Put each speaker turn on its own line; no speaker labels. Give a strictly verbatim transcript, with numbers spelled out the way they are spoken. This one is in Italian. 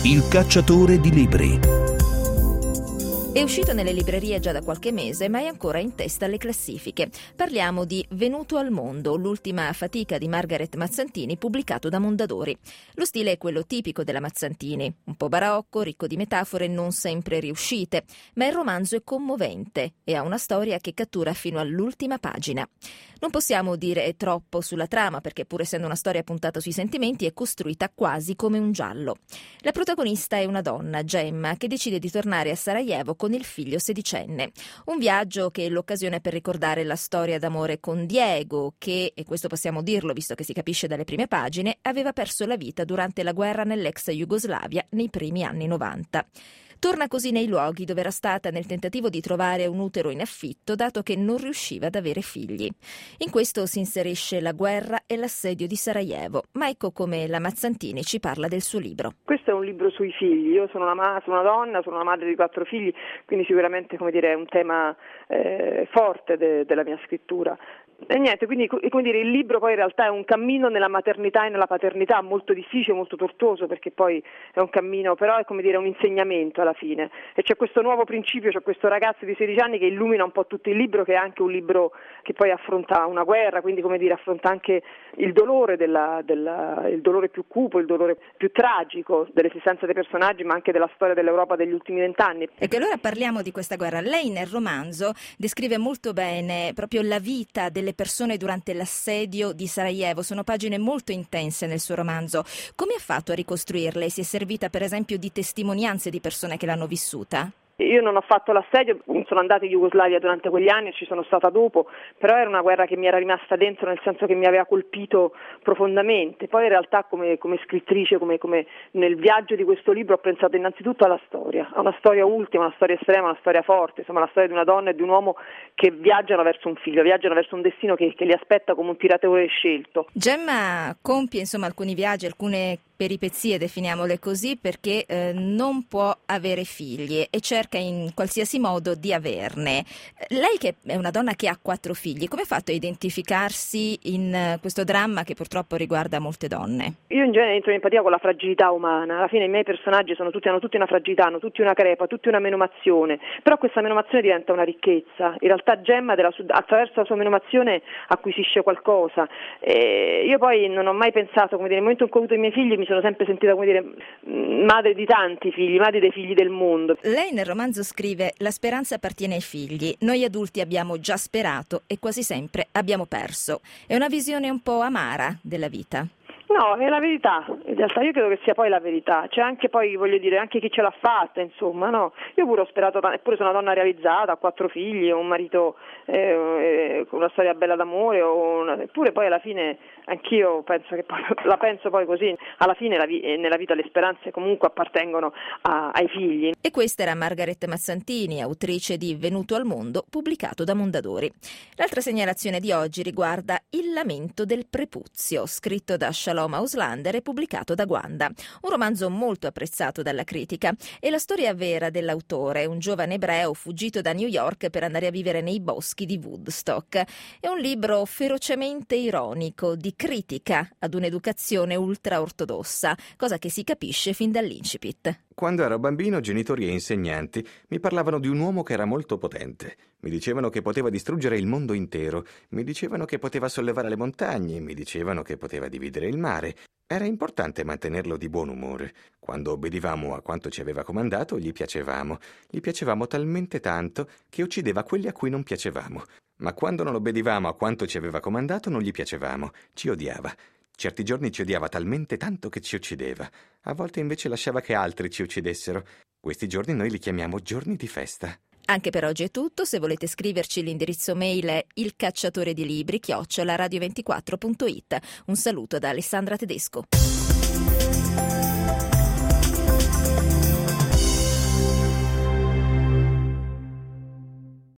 Il cacciatore di libri.
È uscito nelle librerie già da qualche mese, ma è ancora in testa alle classifiche. Parliamo di Venuto al mondo, l'ultima fatica di Margaret Mazzantini, pubblicato da Mondadori. Lo stile è quello tipico della Mazzantini, un po' barocco, ricco di metafore non sempre riuscite, ma il romanzo è commovente e ha una storia che cattura fino all'ultima pagina. Non possiamo dire troppo sulla trama, perché pur essendo una storia puntata sui sentimenti è costruita quasi come un giallo. La protagonista è una donna, Gemma, che decide di tornare a Sarajevo con il figlio sedicenne. Un viaggio che è l'occasione per ricordare la storia d'amore con Diego, che, e questo possiamo dirlo visto che si capisce dalle prime pagine, aveva perso la vita durante la guerra nell'ex Jugoslavia nei primi anni novanta. Torna così nei luoghi dove era stata nel tentativo di trovare un utero in affitto, dato che non riusciva ad avere figli. In questo si inserisce la guerra e l'assedio di Sarajevo, ma ecco come la Mazzantini ci parla del suo libro.
Questo è un libro sui figli. Io sono una, ma- sono una donna, sono una madre di quattro figli, quindi sicuramente, come dire, è un tema eh, forte de- della mia scrittura. E niente, quindi come dire, il libro poi in realtà è un cammino nella maternità e nella paternità molto difficile, molto tortuoso, perché poi è un cammino, però è come dire un insegnamento alla fine. E c'è questo nuovo principio, c'è questo ragazzo di sedici anni che illumina un po' tutto il libro, che è anche un libro che poi affronta una guerra, quindi come dire affronta anche il dolore della, della, il dolore più cupo, il dolore più tragico dell'esistenza dei personaggi, ma anche della storia dell'Europa degli ultimi vent'anni.
E che allora parliamo di questa guerra. Lei nel romanzo descrive molto bene proprio la vita delle persone durante l'assedio di Sarajevo. Sono pagine molto intense nel suo romanzo. Come ha fatto a ricostruirle? Si è servita per esempio di testimonianze di persone che l'hanno vissuta?
Io non ho fatto l'assedio, sono andata in Jugoslavia durante quegli anni e ci sono stata dopo, però era una guerra che mi era rimasta dentro, nel senso che mi aveva colpito profondamente. Poi in realtà come, come scrittrice, come, come nel viaggio di questo libro ho pensato innanzitutto alla storia, a una storia ultima, una storia estrema, una storia forte, insomma la storia di una donna e di un uomo che viaggiano verso un figlio, viaggiano verso un destino che, che li aspetta come un tiratore scelto.
Gemma compie insomma alcuni viaggi, alcune peripezie, definiamole così, perché eh, non può avere figli e cerca in qualsiasi modo di averne. Lei, che è una donna che ha quattro figli, come ha fatto a identificarsi in uh, questo dramma che purtroppo riguarda molte donne?
Io in genere entro in empatia con la fragilità umana. Alla fine i miei personaggi sono tutti, hanno tutti una fragilità, hanno tutti una crepa, tutti una menomazione, però questa menomazione diventa una ricchezza. In realtà Gemma della, attraverso la sua menomazione acquisisce qualcosa. E io poi non ho mai pensato, come dire, nel momento in cui ho avuto i miei figli mi sono sempre sentita, come dire, madre di tanti figli, madre dei figli del mondo.
Lei nel romanzo scrive: la speranza appartiene ai figli, noi adulti abbiamo già sperato e quasi sempre abbiamo perso. È una visione un po' amara della vita.
No, è la verità, in realtà io credo che sia poi la verità, c'è anche poi, voglio dire, anche chi ce l'ha fatta, insomma, no? Io pure ho sperato, eppure sono una donna realizzata, ho quattro figli, ho un marito eh, eh, con una storia bella d'amore, ho una, eppure poi alla fine anch'io penso che poi, la penso poi così, alla fine la vi, nella vita le speranze comunque appartengono a, ai figli.
E questa era Margaret Mazzantini, autrice di Venuto al mondo, pubblicato da Mondadori. L'altra segnalazione di oggi riguarda Il lamento del prepuzio, scritto da Shalom Auslander e pubblicato da Guanda. Un romanzo molto apprezzato dalla critica. È la storia vera dell'autore, un giovane ebreo fuggito da New York per andare a vivere nei boschi di Woodstock. È un libro ferocemente ironico, di critica ad un'educazione ultra-ortodossa, cosa che si capisce fin dall'incipit.
Quando ero bambino, genitori e insegnanti mi parlavano di un uomo che era molto potente. Mi dicevano che poteva distruggere il mondo intero, mi dicevano che poteva sollevare le montagne, mi dicevano che poteva dividere il mare. Era importante mantenerlo di buon umore. Quando obbedivamo a quanto ci aveva comandato, gli piacevamo. Gli piacevamo talmente tanto che uccideva quelli a cui non piacevamo. Ma quando non obbedivamo a quanto ci aveva comandato, non gli piacevamo. Ci odiava. Certi giorni ci odiava talmente tanto che ci uccideva. A volte invece lasciava che altri ci uccidessero. Questi giorni noi li chiamiamo giorni di festa.
Anche per oggi è tutto. Se volete scriverci, l'indirizzo mail è ilcacciatoredilibri chiocciola radio ventiquattro punto it. Un saluto da Alessandra Tedesco.